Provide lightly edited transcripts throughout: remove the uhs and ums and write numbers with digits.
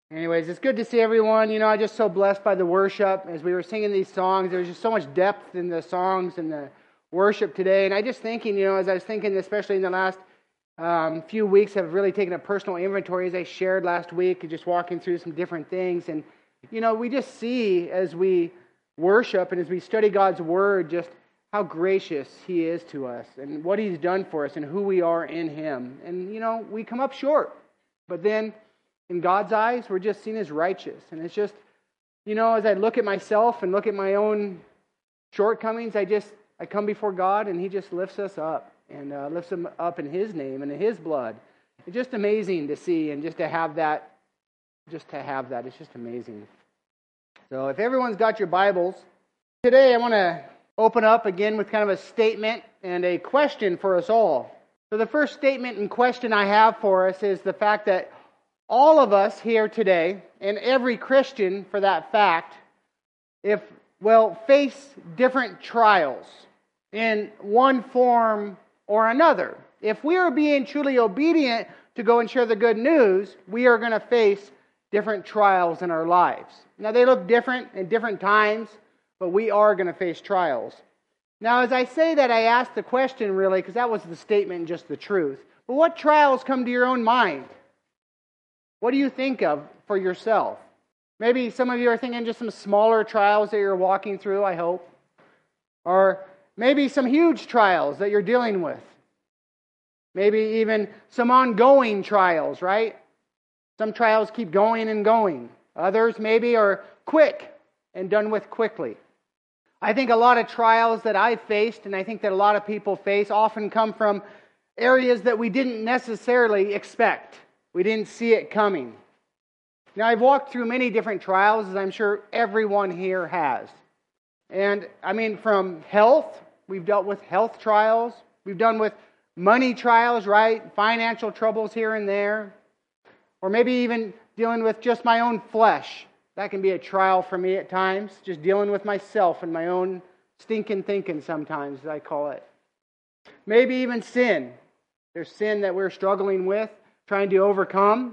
Anyways, it's good to see everyone. I'm just so blessed by the worship. As we were singing these songs, there was just so much depth in the songs and the worship today. And I just thinking, as I was thinking, especially in the last few weeks, I've really taken a personal inventory, as I shared last week, just walking through some different things. And, we just see as we worship and as we study God's Word, just how gracious He is to us and what He's done for us and who we are in Him. And, we come up short. But then, in God's eyes, we're just seen as righteous. And it's just, as I look at myself and look at my own shortcomings, I come before God and He just lifts us up and lifts them up in His name and in His blood. It's just amazing to see and just to have that. It's just amazing. So if everyone's got your Bibles, today I want to open up again with kind of a statement and a question for us all. So the first statement and question I have for us is the fact that all of us here today, and every Christian for that fact, face different trials in one form or another. If we are being truly obedient to go and share the good news, we are going to face different trials in our lives. Now, they look different in different times, but we are going to face trials. Now, as I say that, I ask the question really, because that was the statement and just the truth. But what trials come to your own mind? What do you think of for yourself? Maybe some of you are thinking just some smaller trials that you're walking through, I hope. Or maybe some huge trials that you're dealing with. Maybe even some ongoing trials, right? Some trials keep going and going. Others maybe are quick and done with quickly. I think a lot of trials that I've faced, and I think that a lot of people face, often come from areas that we didn't necessarily expect. We didn't see it coming. Now, I've walked through many different trials, as I'm sure everyone here has. And, from health, we've dealt with health trials. We've done with money trials, right? Financial troubles here and there. Or maybe even dealing with just my own flesh. That can be a trial for me at times. Just dealing with myself and my own stinking thinking sometimes, as I call it. Maybe even sin. There's sin that we're struggling with, trying to overcome.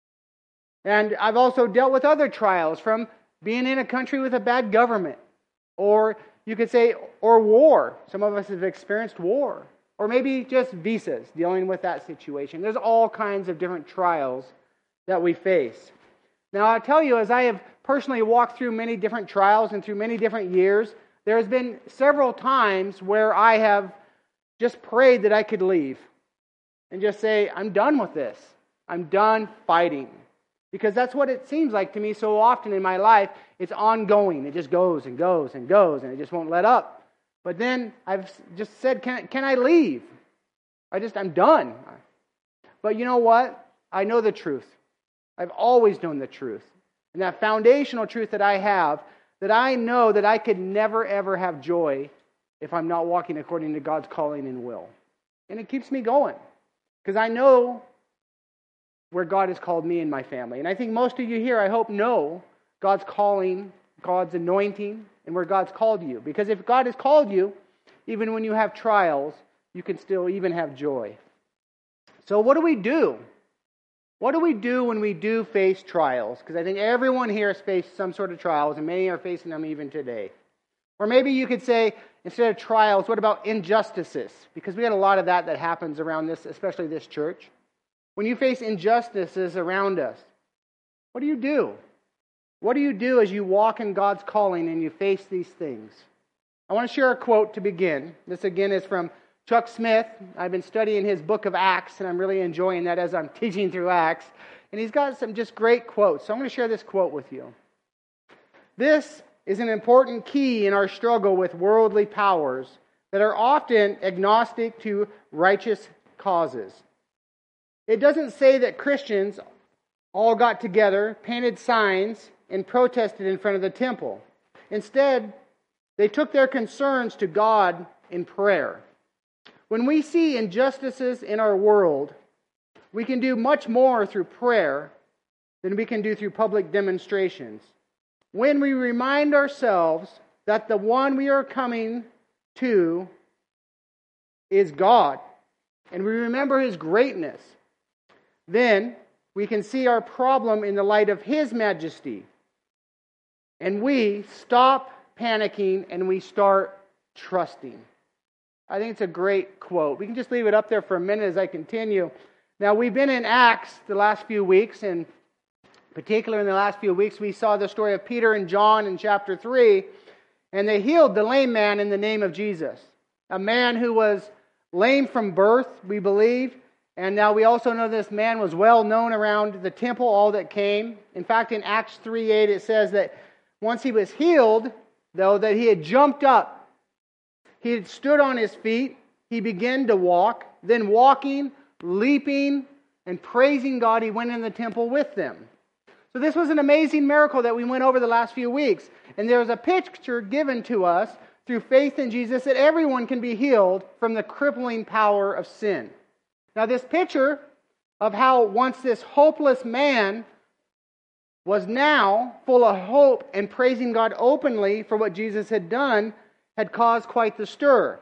And I've also dealt with other trials, from being in a country with a bad government, or you could say, or war. Some of us have experienced war, or maybe just visas, dealing with that situation. There's all kinds of different trials that we face. Now, I'll tell you, as I have personally walked through many different trials and through many different years, there has been several times where I have just prayed that I could leave and just say, I'm done with this. I'm done fighting. Because that's what it seems like to me so often in my life. It's ongoing. It just goes and goes and goes, and it just won't let up. But then I've just said, can I leave? I'm done. But you know what? I know the truth. I've always known the truth. And that foundational truth that I have, that I know that I could never ever have joy if I'm not walking according to God's calling and will. And it keeps me going. Because I know where God has called me and my family. And I think most of you here, I hope, know God's calling, God's anointing, and where God's called you. Because if God has called you, even when you have trials, you can still even have joy. So what do we do? What do we do when we do face trials? Because I think everyone here has faced some sort of trials, and many are facing them even today. Or maybe you could say, instead of trials, what about injustices? Because we had a lot of that happens around this, especially this church. When you face injustices around us, what do you do? What do you do as you walk in God's calling and you face these things? I want to share a quote to begin. This again is from Chuck Smith. I've been studying his book of Acts, and I'm really enjoying that as I'm teaching through Acts. And he's got some just great quotes. So I'm going to share this quote with you. This is an important key in our struggle with worldly powers that are often agnostic to righteous causes. It doesn't say that Christians all got together, painted signs, and protested in front of the temple. Instead, they took their concerns to God in prayer. When we see injustices in our world, we can do much more through prayer than we can do through public demonstrations. When we remind ourselves that the one we are coming to is God, and we remember His greatness, then we can see our problem in the light of His majesty. And we stop panicking and we start trusting. I think it's a great quote. We can just leave it up there for a minute as I continue. Now, we've been in Acts the last few weeks, and particularly in the last few weeks, we saw the story of Peter and John in chapter 3, and they healed the lame man in the name of Jesus. A man who was lame from birth, we believe, and now we also know this man was well known around the temple, all that came. In fact, in Acts 3:8, it says that once he was healed, though, that he had jumped up. He had stood on his feet. He began to walk. Then walking, leaping, and praising God, he went in the temple with them. So this was an amazing miracle that we went over the last few weeks. And there's a picture given to us through faith in Jesus that everyone can be healed from the crippling power of sin. Now this picture of how once this hopeless man was now full of hope and praising God openly for what Jesus had done had caused quite the stir.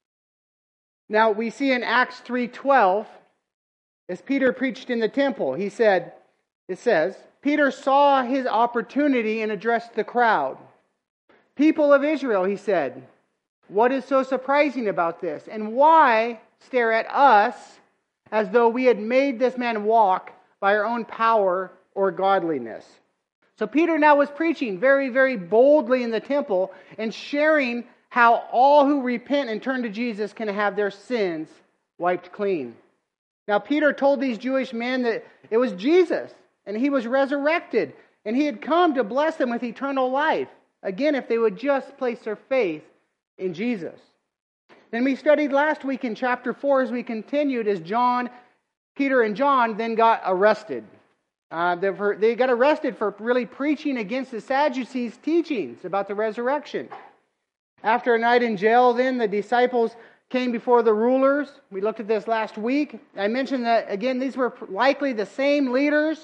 Now we see in Acts 3:12, as Peter preached in the temple, it says, Peter saw his opportunity and addressed the crowd. People of Israel, he said, what is so surprising about this? And why stare at us as though we had made this man walk by our own power or godliness? So Peter now was preaching very, very boldly in the temple and sharing how all who repent and turn to Jesus can have their sins wiped clean. Now Peter told these Jewish men that it was Jesus and He was resurrected and He had come to bless them with eternal life. Again, if they would just place their faith in Jesus. Then we studied last week in chapter 4 as we continued as Peter and John then got arrested. They got arrested for really preaching against the Sadducees' teachings about the resurrection. After a night in jail, then the disciples came before the rulers. We looked at this last week. I mentioned that, again, these were likely the same leaders,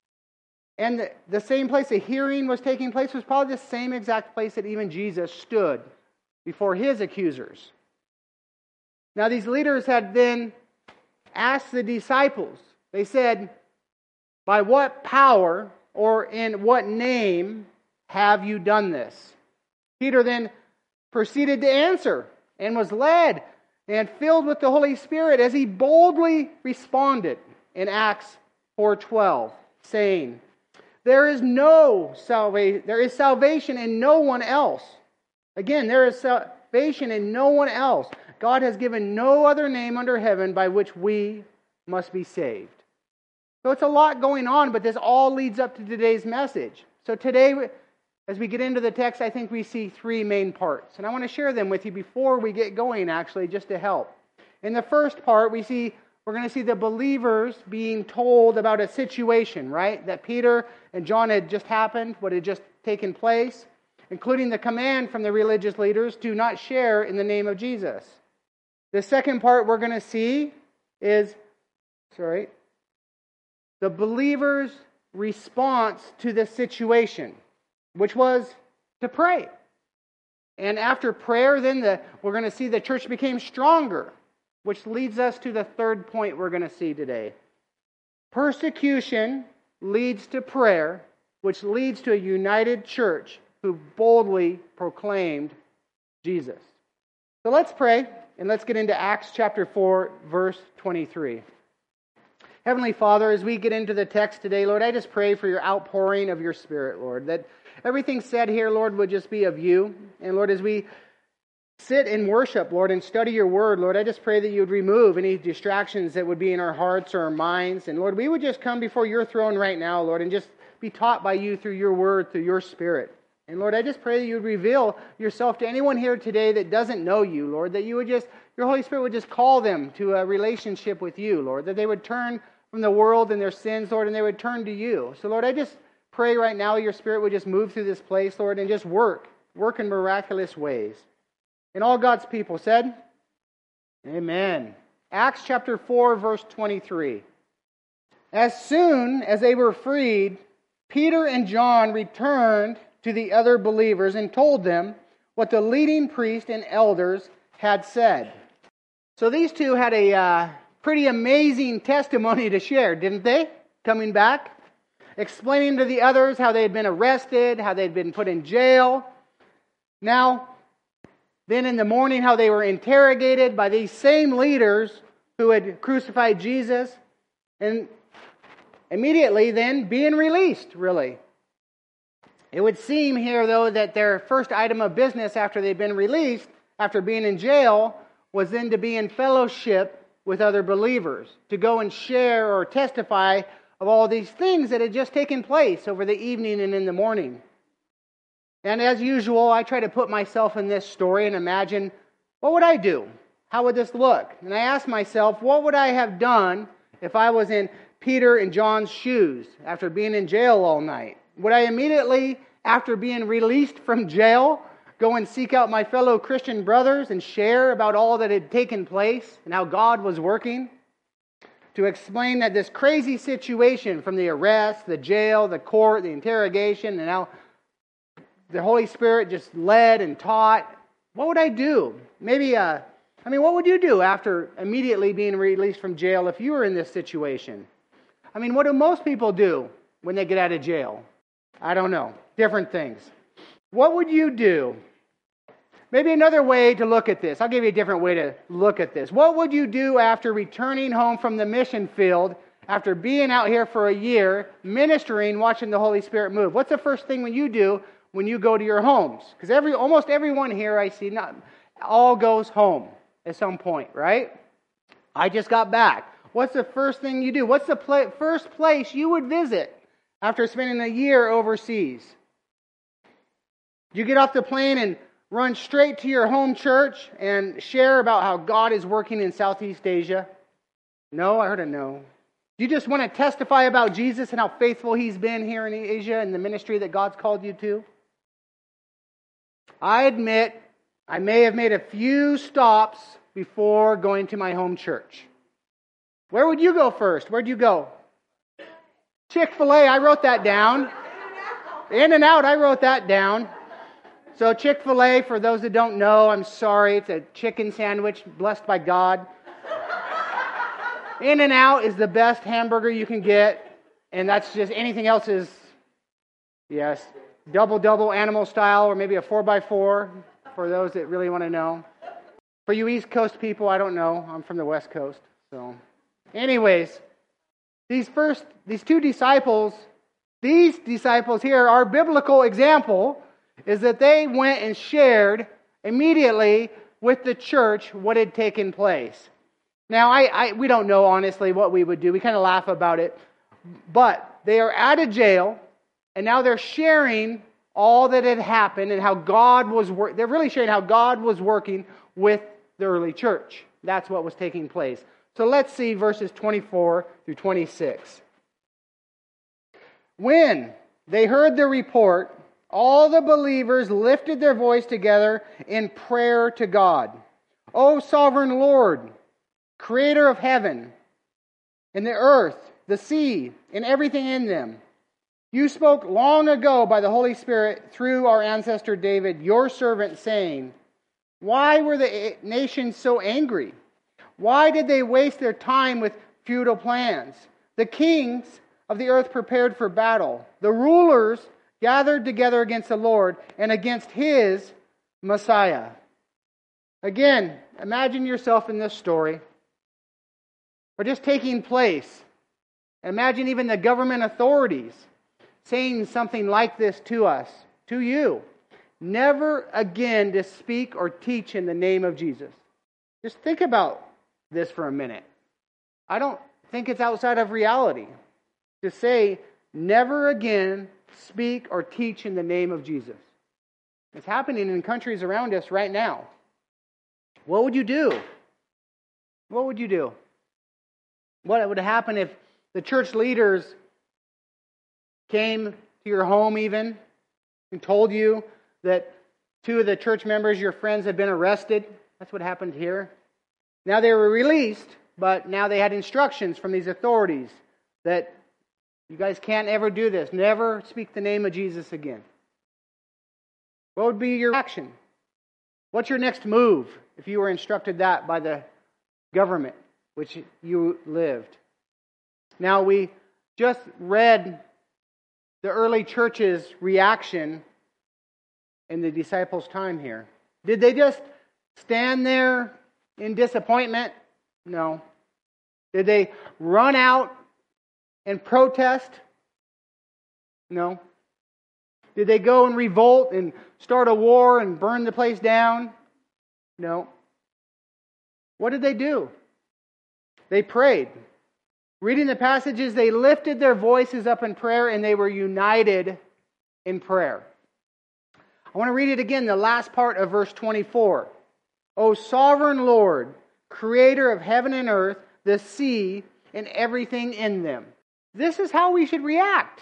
and the same place the hearing was taking place was probably the same exact place that even Jesus stood before His accusers. Now, these leaders had then asked the disciples, they said, by what power or in what name have you done this? Peter then proceeded to answer and was led and filled with the Holy Spirit as he boldly responded in Acts 4:12, saying, there is salvation in no one else. Again, there is salvation in no one else. God has given no other name under heaven by which we must be saved. So it's a lot going on, but this all leads up to today's message. So today, as we get into the text, I think we see three main parts. And I want to share them with you before we get going, actually, just to help. In the first part, we're going to see the believers being told about a situation, right? That Peter and John had just happened, what had just taken place, including the command from the religious leaders to not share in the name of Jesus. The second part we're going to see is, the believer's response to the situation, which was to pray. And after prayer, then we're going to see the church became stronger, which leads us to the third point we're going to see today. Persecution leads to prayer, which leads to a united church who boldly proclaimed Jesus. So let's pray, and let's get into Acts chapter 4, verse 23. Heavenly Father, as we get into the text today, Lord, I just pray for your outpouring of your Spirit, Lord, that everything said here, Lord, would just be of you. And Lord, as we sit and worship, Lord, and study your word, Lord, I just pray that you would remove any distractions that would be in our hearts or our minds. And Lord, we would just come before your throne right now, Lord, and just be taught by you through your word, through your Spirit. And Lord, I just pray that you would reveal yourself to anyone here today that doesn't know you, Lord, that you would your Holy Spirit would just call them to a relationship with you, Lord, that they would turn from the world and their sins, Lord, and they would turn to you. So, Lord, I just pray right now your Spirit would just move through this place, Lord, and just work in miraculous ways. And all God's people said, amen. Acts chapter 4, verse 23. As soon as they were freed, Peter and John returned to the other believers and told them what the leading priest and elders had said. So these two had a pretty amazing testimony to share, didn't they? coming back, explaining to the others how they had been arrested, how they had been put in jail. Now, then in the morning, how they were interrogated by these same leaders who had crucified Jesus, and immediately then being released, really. It would seem here, though, that their first item of business after they'd been released, after being in jail, was then to be in fellowship with other believers, to go and share or testify of all these things that had just taken place over the evening and in the morning. And as usual, I try to put myself in this story and imagine, what would I do? How would this look? And I ask myself, what would I have done if I was in Peter and John's shoes after being in jail all night? Would I immediately, after being released from jail, go and seek out my fellow Christian brothers and share about all that had taken place and how God was working? To explain that this crazy situation from the arrest, the jail, the court, the interrogation, and how the Holy Spirit just led and taught. What would I do? What would you do after immediately being released from jail if you were in this situation? What do most people do when they get out of jail? I don't know. Different things. What would you do? Maybe another way to look at this. I'll give you a different way to look at this. What would you do after returning home from the mission field, after being out here for a year, ministering, watching the Holy Spirit move? What's the first thing when you do when you go to your homes? Because almost everyone here I see all goes home at some point, right? I just got back. What's the first thing you do? What's the first place you would visit after spending a year overseas? You get off the plane and run straight to your home church and share about how God is working in Southeast Asia? No, I heard a no. You just want to testify about Jesus and how faithful He's been here in Asia and the ministry that God's called you to? I admit I may have made a few stops before going to my home church. Where would you go first? Where'd you go? Chick-fil-A, I wrote that down. In-N-Out, I wrote that down. So Chick-fil-A, for those that don't know, I'm sorry, it's a chicken sandwich blessed by God. In-N-Out is the best hamburger you can get, and that's just, anything else is, yes, double animal style, or maybe a 4x4 for those that really want to know. For you East Coast people, I don't know. I'm from the West Coast. So, anyways, these two disciples, these disciples here, our biblical example is that they went and shared immediately with the church what had taken place. Now, we don't know honestly what we would do. We kind of laugh about it. But they are out of jail, and now they're sharing all that had happened and how God was working. They're really sharing how God was working with the early church. That's what was taking place. So let's see verses 24 through 26. When they heard the report, all the believers lifted their voice together in prayer to God. O sovereign Lord, Creator of heaven and the earth, the sea, and everything in them, you spoke long ago by the Holy Spirit through our ancestor David, your servant, saying, why were the nations so angry? Why did they waste their time with futile plans? The kings of the earth prepared for battle. The rulers gathered together against the Lord and against His Messiah. Again, imagine yourself in this story, or just taking place. Imagine even the government authorities saying something like this to us, to you. Never again to speak or teach in the name of Jesus. Just think about this for a minute. I don't think it's outside of reality to say, never again speak or teach in the name of Jesus. It's happening in countries around us right now. What would you do? What would you do? What would happen if the church leaders came to your home even and told you that two of the church members, your friends, had been arrested? That's what happened here. Now they were released, but now they had instructions from these authorities that you guys can't ever do this. Never speak the name of Jesus again. What would be your action? What's your next move if you were instructed that by the government which you lived? Now we just read the early church's reaction in the disciples' time here. Did they just stand there in disappointment? No. Did they run out and protest? No. Did they go and revolt and start a war and burn the place down? No. What did they do? They prayed. Reading the passages, they lifted their voices up in prayer and they were united in prayer. I want to read it again, the last part of verse 24. O sovereign Lord, creator of heaven and earth, the sea, and everything in them. This is how we should react.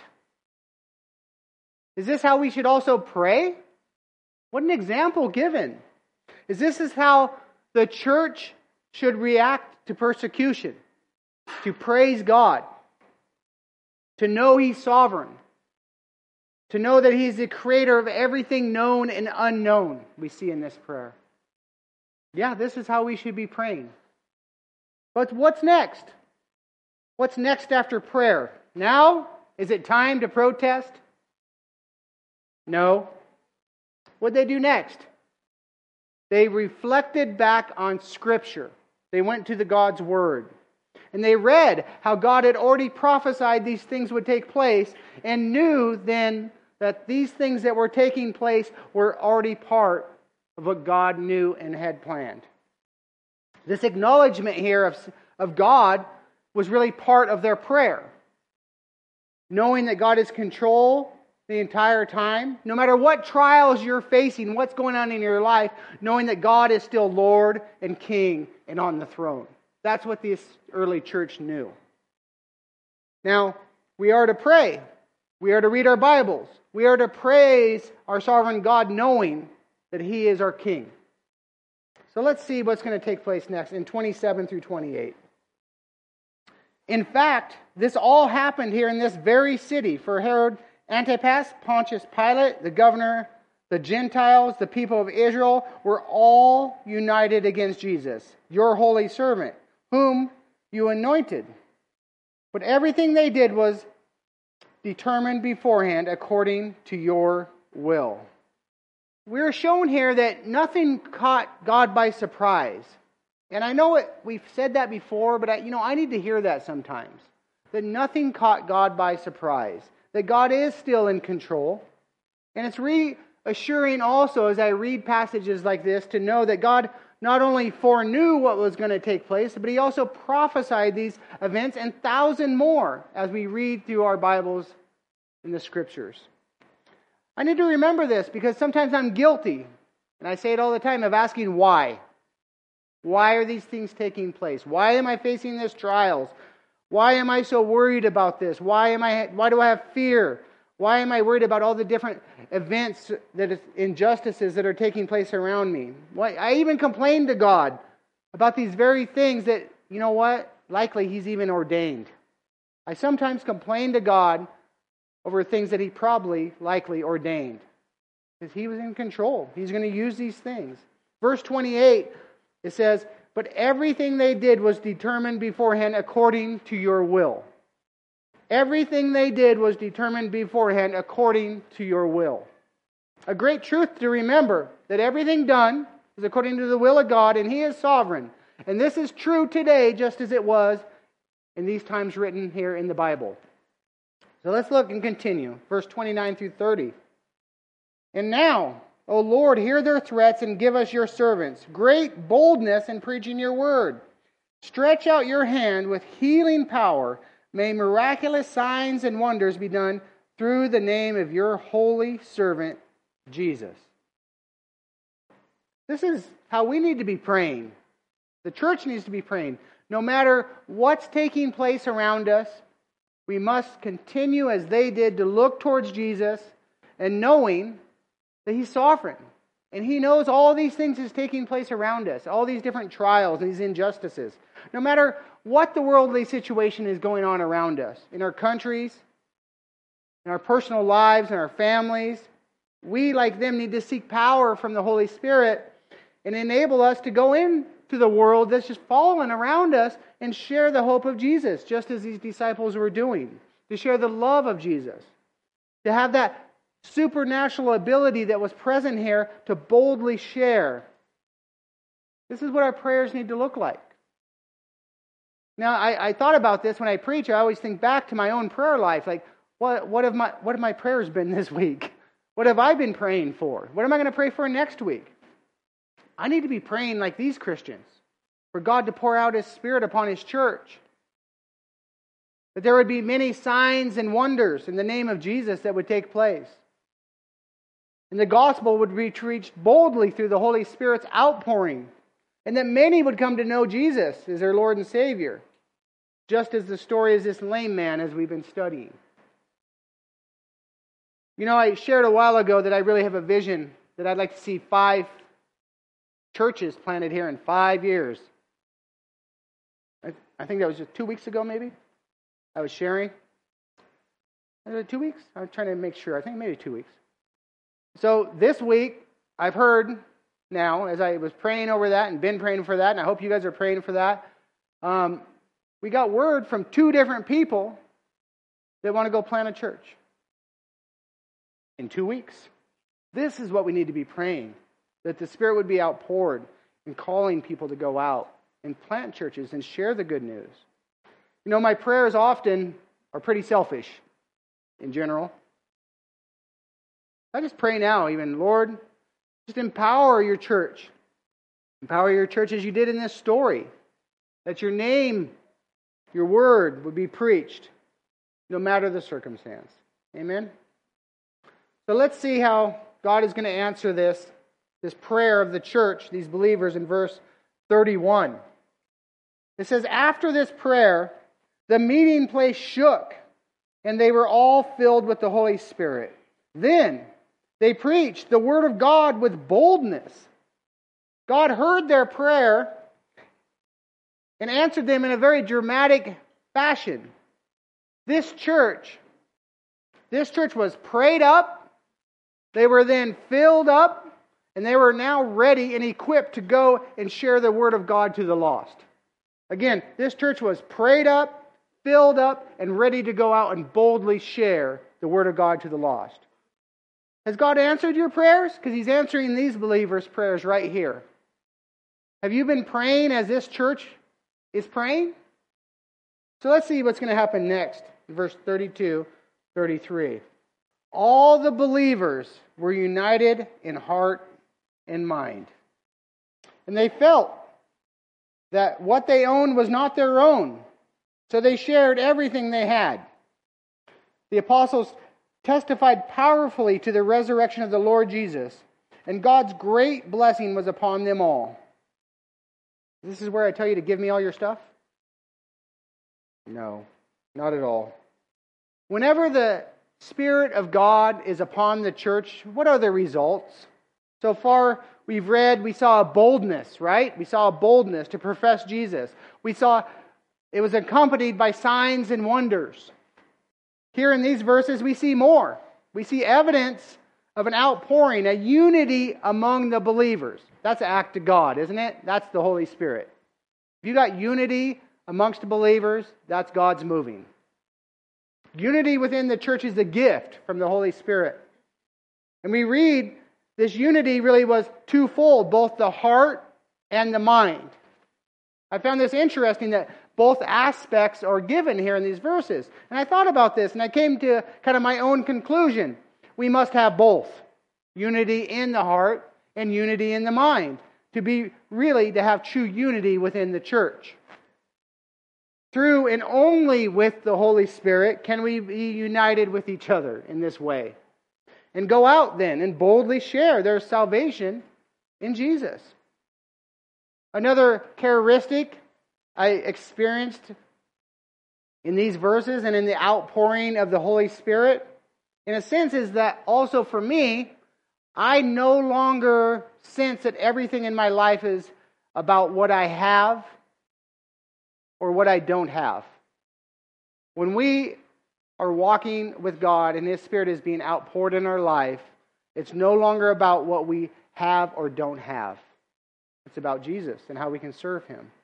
Is this how we should also pray? What an example given. This is how the church should react to persecution. To praise God. To know He's sovereign. To know that He's the creator of everything known and unknown, we see in this prayer. Yeah, this is how we should be praying. But what's next? What's next after prayer? Now? Is it time to protest? No. What did they do next? They reflected back on Scripture. They went to the God's Word. And they read how God had already prophesied these things would take place and knew then that these things that were taking place were already part of what God knew and had planned. This acknowledgement here of God was really part of their prayer. Knowing that God is in control the entire time, no matter what trials you're facing, what's going on in your life, knowing that God is still Lord and King and on the throne. That's what this early church knew. Now, we are to pray. We are to read our Bibles. We are to praise our sovereign God knowing that He is our King. So let's see what's going to take place next in 27 through 28. In fact, this all happened here in this very city, for Herod Antipas, Pontius Pilate, the governor, the Gentiles, the people of Israel, were all united against Jesus, your holy servant, whom you anointed. But everything they did was determined beforehand according to your will. We're shown here that nothing caught God by surprise. And I know we've said that before, but I need to hear that sometimes. That nothing caught God by surprise. That God is still in control. And it's reassuring also as I read passages like this to know that God not only foreknew what was going to take place, but He also prophesied these events and 1,000 more as we read through our Bibles in the Scriptures. I need to remember this because sometimes I'm guilty, and I say it all the time, of asking why. Why are these things taking place? Why am I facing these trials? Why am I so worried about this? Why do I have fear? Why am I worried about all the different events, injustices that are taking place around me? I even complain to God about these very things that, likely He's even ordained. I sometimes complain to God over things that He probably, likely ordained. Because He was in control. He's going to use these things. Verse 28, it says, but everything they did was determined beforehand according to your will. Everything they did was determined beforehand according to your will. A great truth to remember, that everything done is according to the will of God, and He is sovereign. And this is true today, just as it was in these times written here in the Bible. So let's look and continue. Verse 29 through 30. And now, O Lord, hear their threats and give us your servants great boldness in preaching your word. Stretch out your hand with healing power. May miraculous signs and wonders be done through the name of your holy servant, Jesus. This is how we need to be praying. The church needs to be praying. No matter what's taking place around us, we must continue as they did to look towards Jesus and knowing that He's sovereign. And He knows all these things is taking place around us. All these different trials, these injustices. No matter what the worldly situation is going on around us. In our countries, in our personal lives, in our families. We, like them, need to seek power from the Holy Spirit and enable us to go into the world that's just fallen around us and share the hope of Jesus, just as these disciples were doing. to share the love of Jesus, to have that supernatural ability that was present here to boldly share. This is what our prayers need to look like. Now, I thought about this when I preach. I always think back to my own prayer life. Like, what have my prayers been this week? What have I been praying for? What am I going to pray for next week? I need to be praying like these Christians, for God to pour out His Spirit upon His church. That there would be many signs and wonders in the name of Jesus that would take place. And the gospel would be preached boldly through the Holy Spirit's outpouring. And that many would come to know Jesus as their Lord and Savior. Just as the story is this lame man as we've been studying. You know, I shared a while ago that I really have a vision that I'd like to see 5 churches planted here in 5 years. I think that was just 2 weeks ago, maybe. I was sharing. Was it 2 weeks? I was trying to make sure. I think maybe 2 weeks. So this week, I've heard now, as I was praying over that and been praying for that, and I hope you guys are praying for that, we got word from 2 different people that want to go plant a church in 2 weeks. This is what we need to be praying, that the Spirit would be outpoured and calling people to go out and plant churches and share the good news. You know, my prayers often are pretty selfish in general. I just pray now, even, Lord, just empower your church. Empower your church as you did in this story. That your name, your word would be preached, no matter the circumstance. Amen? So let's see how God is going to answer this prayer of the church, these believers, in verse 31. It says, after this prayer, the meeting place shook, and they were all filled with the Holy Spirit. Then they preached the word of God with boldness. God heard their prayer and answered them in a very dramatic fashion. This church was prayed up. They were then filled up, and they were now ready and equipped to go and share the word of God to the lost. Again, this church was prayed up, filled up, and ready to go out and boldly share the word of God to the lost. Has God answered your prayers? Because He's answering these believers' prayers right here. Have you been praying as this church is praying? So let's see what's going to happen next. Verse 32, 33. All the believers were united in heart and mind. And they felt that what they owned was not their own. So they shared everything they had. The apostles testified powerfully to the resurrection of the Lord Jesus, and God's great blessing was upon them all. This is where I tell you to give me all your stuff? No, not at all. Whenever the Spirit of God is upon the church, what are the results? So far, we've read, we saw a boldness, right? We saw a boldness to profess Jesus. We saw it was accompanied by signs and wonders. Here in these verses, we see more. We see evidence of an outpouring, a unity among the believers. That's an act of God, isn't it? That's the Holy Spirit. If you got unity amongst the believers, that's God's moving. Unity within the church is a gift from the Holy Spirit. And we read this unity really was twofold, both the heart and the mind. I found this interesting that both aspects are given here in these verses. And I thought about this and I came to kind of my own conclusion. We must have both. Unity in the heart and unity in the mind. To have true unity within the church. Through and only with the Holy Spirit can we be united with each other in this way. And go out then and boldly share their salvation in Jesus. Another characteristic I experienced in these verses and in the outpouring of the Holy Spirit, in a sense, is that also for me, I no longer sense that everything in my life is about what I have or what I don't have. When we are walking with God and His Spirit is being outpoured in our life, it's no longer about what we have or don't have. It's about Jesus and how we can serve Him.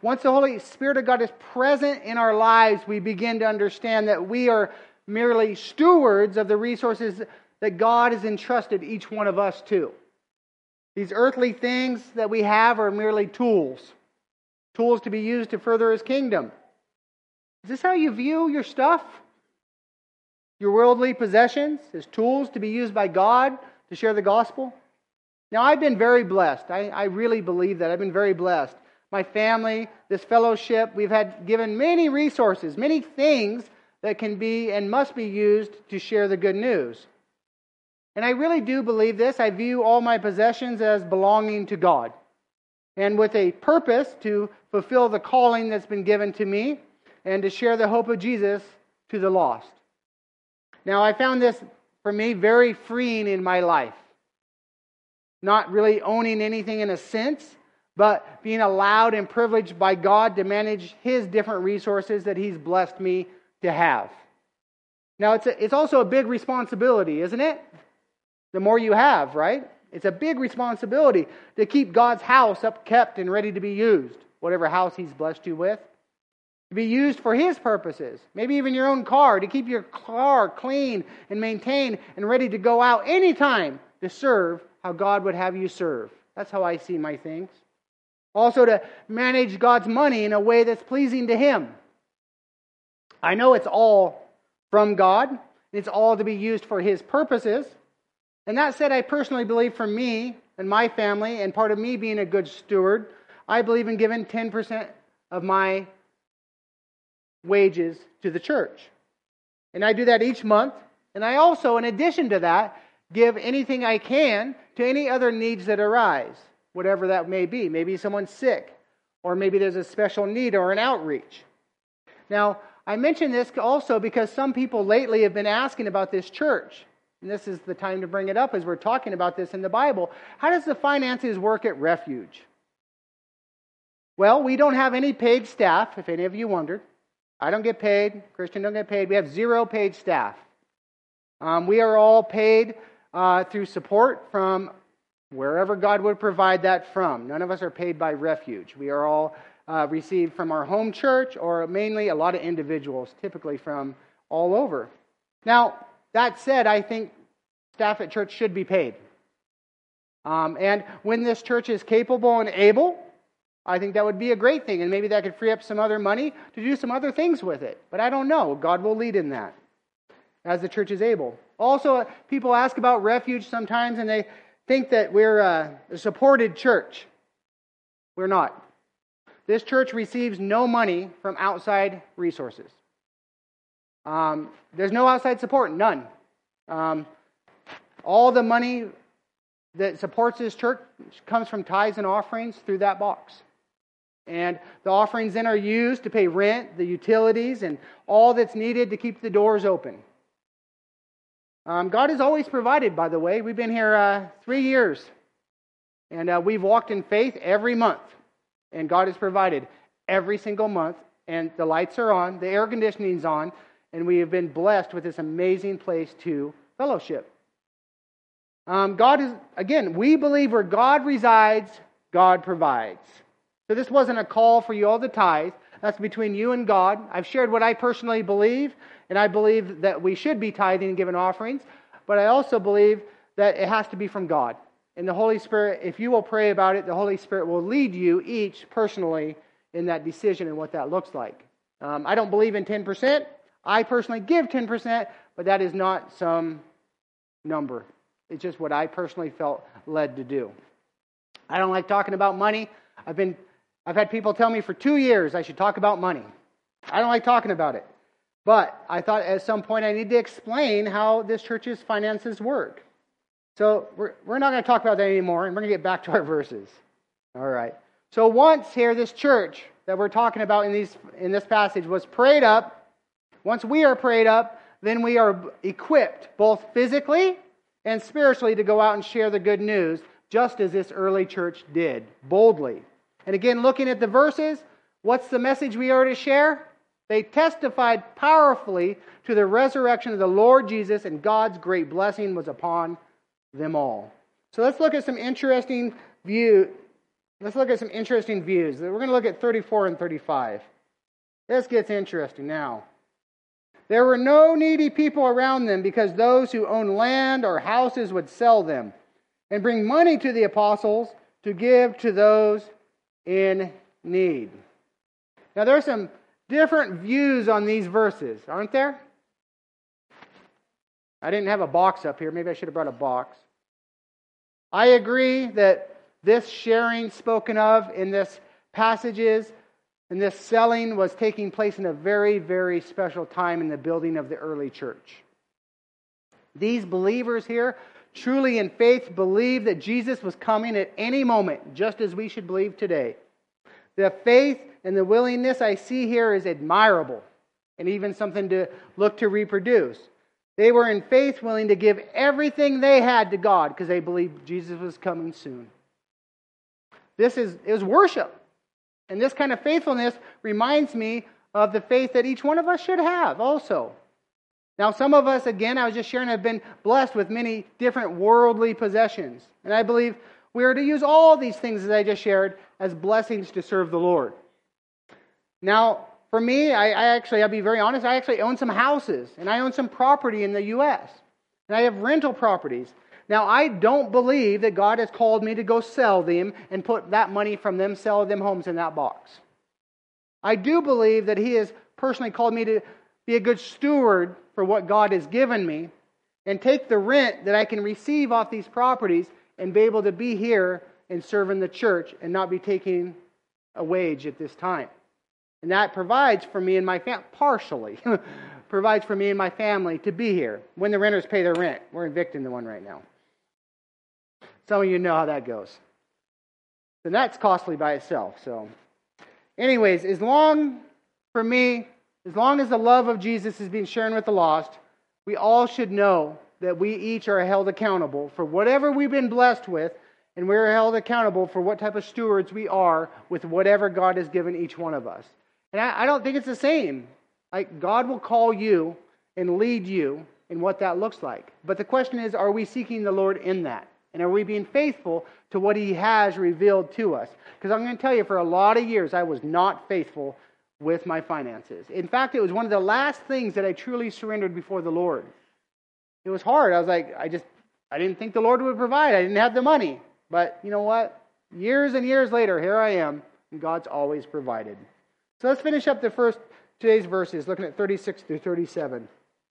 once the Holy Spirit of God is present in our lives, we begin to understand that we are merely stewards of the resources that God has entrusted each one of us to. These earthly things that we have are merely tools. Tools to be used to further His kingdom. Is this how you view your stuff? Your worldly possessions as tools to be used by God to share the gospel? Now, I've been very blessed. I really believe that. I've been very blessed. My family, this fellowship, we've had given many resources, many things that can be and must be used to share the good news. And I really do believe this. I view all my possessions as belonging to God, and with a purpose to fulfill the calling that's been given to me and to share the hope of Jesus to the lost. Now, I found this, for me, very freeing in my life. Not really owning anything in a sense, but being allowed and privileged by God to manage His different resources that He's blessed me to have. Now, it's also a big responsibility, isn't it? The more you have, right? It's a big responsibility to keep God's house upkept and ready to be used, whatever house He's blessed you with. To be used for His purposes. Maybe even your own car, to keep your car clean and maintained and ready to go out anytime to serve how God would have you serve. That's how I see my things. Also to manage God's money in a way that's pleasing to Him. I know it's all from God. It's all to be used for His purposes. And that said, I personally believe for me and my family, and part of me being a good steward, I believe in giving 10% of my wages to the church. And I do that each month. And I also, in addition to that, give anything I can to any other needs that arise, whatever that may be. Maybe someone's sick, or maybe there's a special need or an outreach. Now, I mention this also because some people lately have been asking about this church. And this is the time to bring it up as we're talking about this in the Bible. How does the finances work at Refuge? Well, we don't have any paid staff, if any of you wondered. I don't get paid. Christian don't get paid. We have 0 paid staff. We are all paid through support from wherever God would provide that from. None of us are paid by Refuge. We are all received from our home church, or mainly a lot of individuals, typically from all over. Now, that said, I think staff at church should be paid. And when this church is capable and able, I think that would be a great thing. And maybe that could free up some other money to do some other things with it. But I don't know. God will lead in that as the church is able. Also, people ask about Refuge sometimes, and they think that we're a supported church. We're not. This church receives no money from outside resources. There's no outside support, none. All the money that supports this church comes from tithes and offerings through that box. And the offerings then are used to pay rent, the utilities, and all that's needed to keep the doors open. God has always provided, by the way. We've been here 3 years. And we've walked in faith every month. And God has provided every single month. And the lights are on, the air conditioning's on, and we have been blessed with this amazing place to fellowship. God is, again, we believe where God resides, God provides. So this wasn't a call for you all to tithe. That's between you and God. I've shared what I personally believe, and I believe that we should be tithing and giving offerings, but I also believe that it has to be from God. And the Holy Spirit, if you will pray about it, the Holy Spirit will lead you each personally in that decision and what that looks like. I don't believe in 10%. I personally give 10%, but that is not some number. It's just what I personally felt led to do. I don't like talking about money. I've had people tell me for 2 years I should talk about money. I don't like talking about it. But I thought at some point I need to explain how this church's finances work. So we're not going to talk about that anymore, and we're going to get back to our verses. All right. So once here, this church that we're talking about in this passage was prayed up. Once we are prayed up, then we are equipped both physically and spiritually to go out and share the good news, just as this early church did, boldly. And again, looking at the verses, what's the message we are to share? They testified powerfully to the resurrection of the Lord Jesus, and God's great blessing was upon them all. So let's look at some interesting Let's look at some interesting views. We're going to look at 34 and 35. This gets interesting now. There were no needy people around them because those who owned land or houses would sell them and bring money to the apostles to give to those in need. Now, there are some different views on these verses, aren't there? I didn't have a box up here. Maybe I should have brought a box. I agree that this sharing spoken of in this passages and this selling was taking place in a very, very special time in the building of the early church. These believers here, truly in faith, believed that Jesus was coming at any moment, just as we should believe today. The faith and the willingness I see here is admirable and even something to look to reproduce. They were in faith willing to give everything they had to God because they believed Jesus was coming soon. It was worship. And this kind of faithfulness reminds me of the faith that each one of us should have also. Now, some of us, again, I was just sharing, have been blessed with many different worldly possessions. And I believe we are to use all these things, as I just shared, as blessings to serve the Lord. Now, for me, I'll be very honest, I actually own some houses. And I own some property in the U.S. And I have rental properties. Now, I don't believe that God has called me to go sell them and put that money from them, sell them homes in that box. I do believe that He has personally called me to be a good steward for what God has given me and take the rent that I can receive off these properties and be able to be here and serve in the church and not be taking a wage at this time. And that provides for me and my family, partially, provides for me and my family to be here when the renters pay their rent. We're evicting the one right now. Some of you know how that goes. And that's costly by itself. So, anyways, as long as the love of Jesus is being shared with the lost, we all should know that we each are held accountable for whatever we've been blessed with, and we're held accountable for what type of stewards we are with whatever God has given each one of us. And I don't think it's the same. Like, God will call you and lead you in what that looks like. But the question is, are we seeking the Lord in that? And are we being faithful to what He has revealed to us? Because I'm going to tell you, for a lot of years, I was not faithful with my finances. In fact, it was one of the last things that I truly surrendered before the Lord. It was hard. I was like, I didn't think the Lord would provide. I didn't have the money. But you know what? Years and years later, here I am, and God's always provided. So let's finish up today's verses, looking at 36 through 37.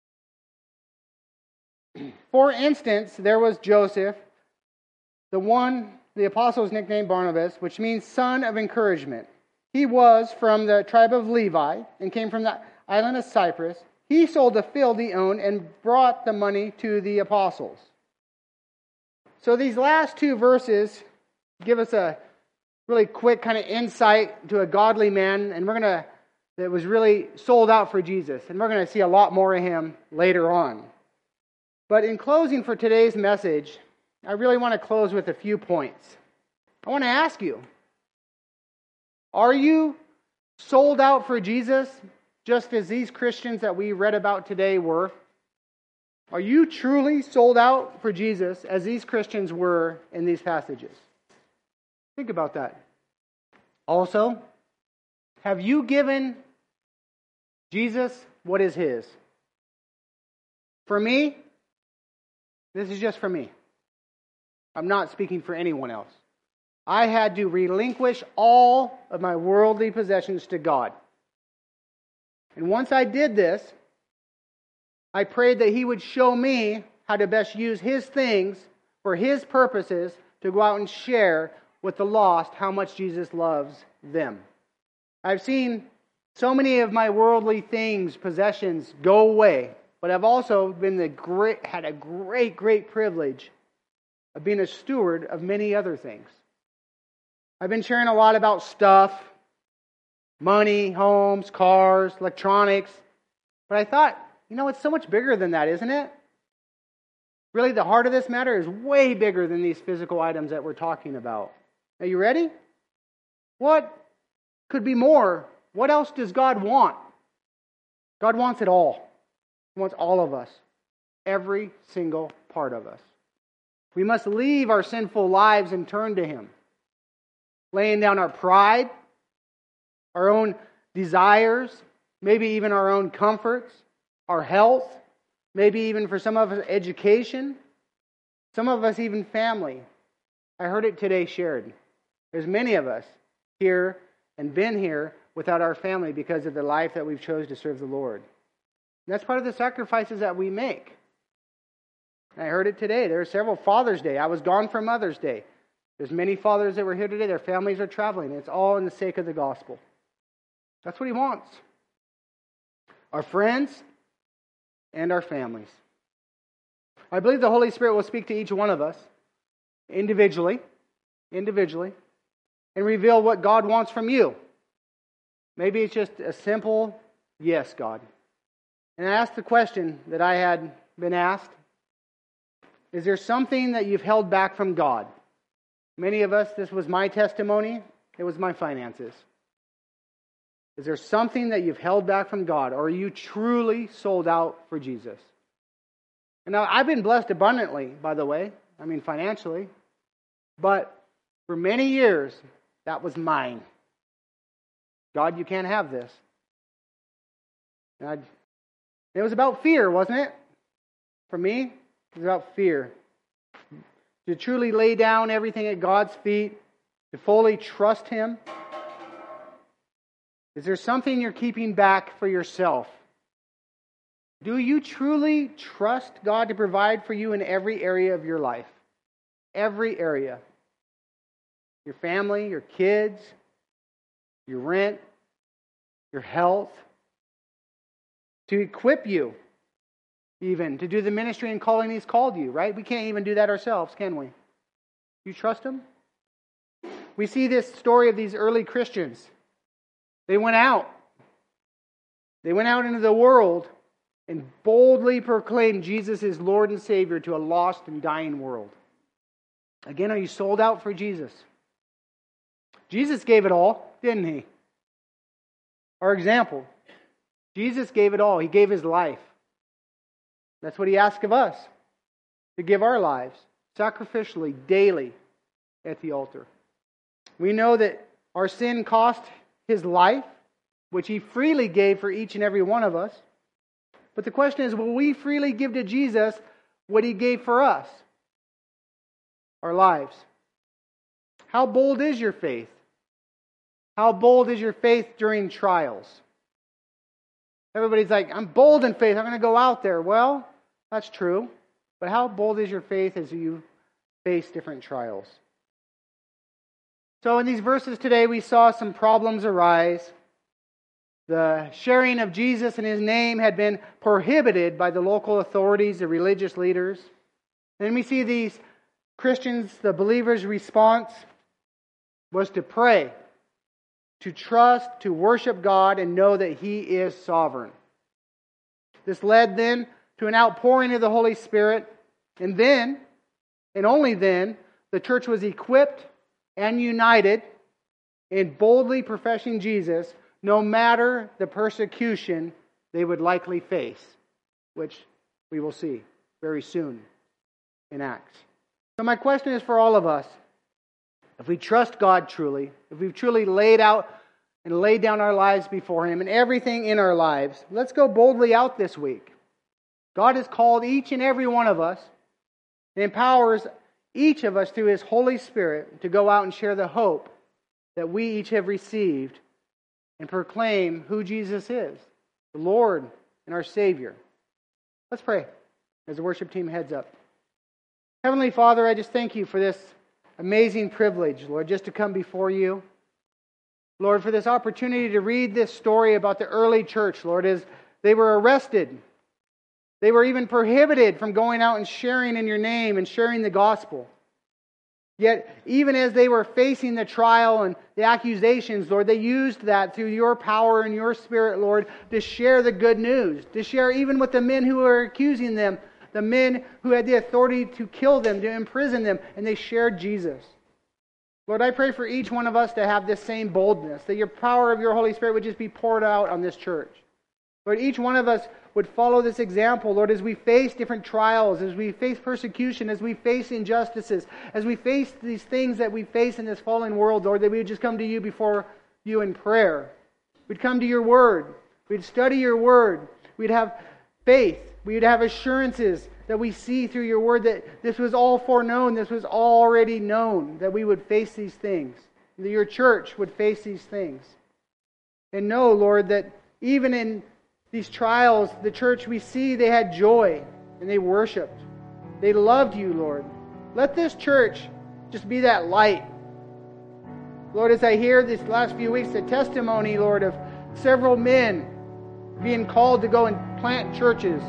For instance, there was Joseph, the apostles nicknamed Barnabas, which means son of encouragement. He was from the tribe of Levi and came from the island of Cyprus. He sold the field he owned and brought the money to the apostles. So these last two verses give us a really quick kind of insight to a godly man, and that was really sold out for Jesus. And we're going to see a lot more of him later on. But in closing for today's message, I really want to close with a few points. I want to ask you, are you sold out for Jesus just as these Christians that we read about today were? Are you truly sold out for Jesus as these Christians were in these passages? Think about that. Also, have you given Jesus what is His? For me, this is just for me. I'm not speaking for anyone else. I had to relinquish all of my worldly possessions to God. And once I did this, I prayed that He would show me how to best use His things for His purposes to go out and share with the lost how much Jesus loves them. I've seen so many of my worldly things, possessions, go away, but I've also had a great privilege of being a steward of many other things. I've been sharing a lot about stuff, money, homes, cars, electronics, but I thought, it's so much bigger than that, isn't it? Really, the heart of this matter is way bigger than these physical items that we're talking about. Are you ready? What could be more? What else does God want? God wants it all. He wants all of us. Every single part of us. We must leave our sinful lives and turn to Him. laying down our pride, our own desires, maybe even our own comforts, our health, maybe even for some of us education, some of us even family. I heard it today shared. There's many of us here and been here without our family because of the life that we've chose to serve the Lord. And that's part of the sacrifices that we make. And I heard it today. There are several Father's Day. I was gone for Mother's Day. There's many fathers that were here today. Their families are traveling. It's all in the sake of the gospel. That's what He wants. Our friends and our families. I believe the Holy Spirit will speak to each one of us individually, and reveal what God wants from you. Maybe it's just a simple, yes, God. And I asked the question that I had been asked. Is there something that you've held back from God? Many of us, this was my testimony. It was my finances. Is there something that you've held back from God? Or are you truly sold out for Jesus? And now, I've been blessed abundantly, by the way. I mean, financially. But for many years, that was mine. God, you can't have this. And it was about fear, wasn't it? For me, it was about fear. To truly lay down everything at God's feet, to fully trust Him. Is there something you're keeping back for yourself? Do you truly trust God to provide for you in every area of your life? Every area. Your family, your kids, your rent, your health. To equip you, even, to do the ministry and calling He's called you, right? We can't even do that ourselves, can we? You trust Him? We see this story of these early Christians. They went out. They went out into the world and boldly proclaimed Jesus as Lord and Savior to a lost and dying world. Again, are you sold out for Jesus? Jesus gave it all, didn't He? Our example. Jesus gave it all. He gave His life. That's what He asks of us. To give our lives sacrificially, daily, at the altar. We know that our sin cost His life, which He freely gave for each and every one of us. But the question is, will we freely give to Jesus what He gave for us? Our lives. How bold is your faith? How bold is your faith during trials? Everybody's like, I'm bold in faith. I'm going to go out there. Well, that's true. But how bold is your faith as you face different trials? So in these verses today, we saw some problems arise. The sharing of Jesus and His name had been prohibited by the local authorities, the religious leaders. And then we see these Christians, the believers' response was to pray, to trust, to worship God, and know that He is sovereign. This led then to an outpouring of the Holy Spirit, and then, and only then, the church was equipped and united in boldly professing Jesus, no matter the persecution they would likely face, which we will see very soon in Acts. So my question is for all of us. If we trust God truly, if we've truly laid out and laid down our lives before Him and everything in our lives, let's go boldly out this week. God has called each and every one of us and empowers each of us through His Holy Spirit to go out and share the hope that we each have received and proclaim who Jesus is, the Lord and our Savior. Let's pray as the worship team heads up. Heavenly Father, I just thank You for this amazing privilege, Lord, just to come before You. Lord, for this opportunity to read this story about the early church, Lord, as they were arrested. They were even prohibited from going out and sharing in Your name and sharing the gospel. Yet, even as they were facing the trial and the accusations, Lord, they used that through Your power and Your Spirit, Lord, to share the good news, to share even with the men who were accusing them, the men who had the authority to kill them, to imprison them, and they shared Jesus. Lord, I pray for each one of us to have this same boldness, that Your power of Your Holy Spirit would just be poured out on this church. Lord, each one of us would follow this example, Lord, as we face different trials, as we face persecution, as we face injustices, as we face these things that we face in this fallen world, Lord, that we would just come to you before you in prayer. We'd come to your word. We'd study your word. We'd have faith. We'd have assurances that we see through your word that this was all foreknown, this was already known, that we would face these things, that your church would face these things. And know, Lord, that even in these trials, the church, we see they had joy and they worshiped. They loved you, Lord. Let this church just be that light. Lord, as I hear these last few weeks, the testimony, Lord, of several men being called to go and plant churches.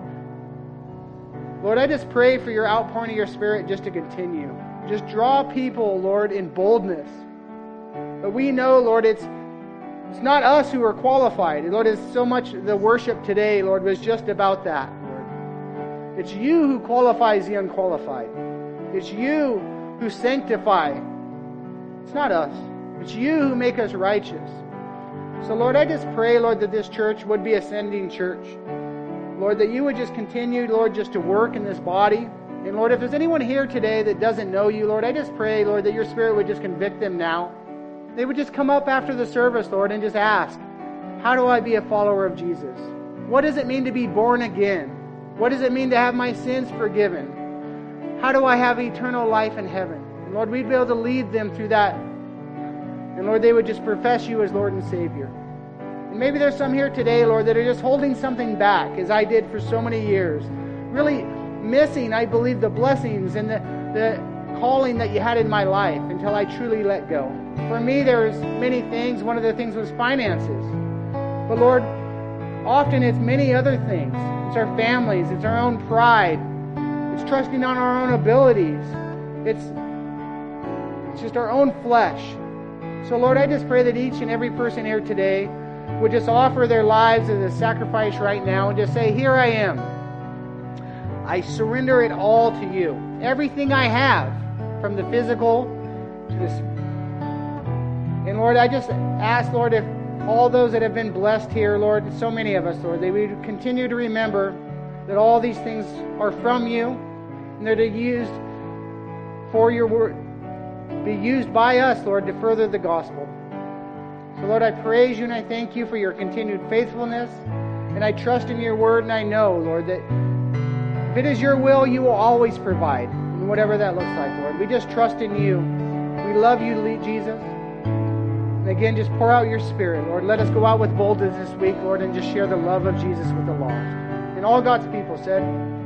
Lord, I just pray for your outpouring of your Spirit just to continue. Just draw people, Lord, in boldness. But we know, Lord, it's not us who are qualified. Lord, it's so much the worship today, Lord, was just about that, Lord. It's you who qualifies the unqualified. It's you who sanctify. It's not us. It's you who make us righteous. So, Lord, I just pray, Lord, that this church would be ascending church. Lord, that you would just continue, Lord, just to work in this body. And, Lord, if there's anyone here today that doesn't know you, Lord, I just pray, Lord, that your Spirit would just convict them now. They would just come up after the service, Lord, and just ask, how do I be a follower of Jesus? What does it mean to be born again? What does it mean to have my sins forgiven? How do I have eternal life in heaven? And Lord, we'd be able to lead them through that. And Lord, they would just profess you as Lord and Savior. And maybe there's some here today, Lord, that are just holding something back, as I did for so many years. Really missing, I believe, the blessings and the calling that you had in my life until I truly let go. For me, there's many things. One of the things was finances. But Lord, often it's many other things. It's our families. It's our own pride. It's trusting on our own abilities. It's just our own flesh. So Lord, I just pray that each and every person here today would just offer their lives as a sacrifice right now and just say, here I am. I surrender it all to you. Everything I have, from the physical to this. And Lord, I just ask, Lord, if all those that have been blessed here, Lord, so many of us, Lord, they would continue to remember that all these things are from you and they're to be used for your word, be used by us, Lord, to further the gospel. So Lord, I praise you and I thank you for your continued faithfulness, and I trust in your word, and I know, Lord, that if it is your will, you will always provide, and whatever that looks like, Lord. We just trust in you. We love you, Jesus. And again, just pour out your Spirit, Lord. Let us go out with boldness this week, Lord, and just share the love of Jesus with the lost. And all God's people said,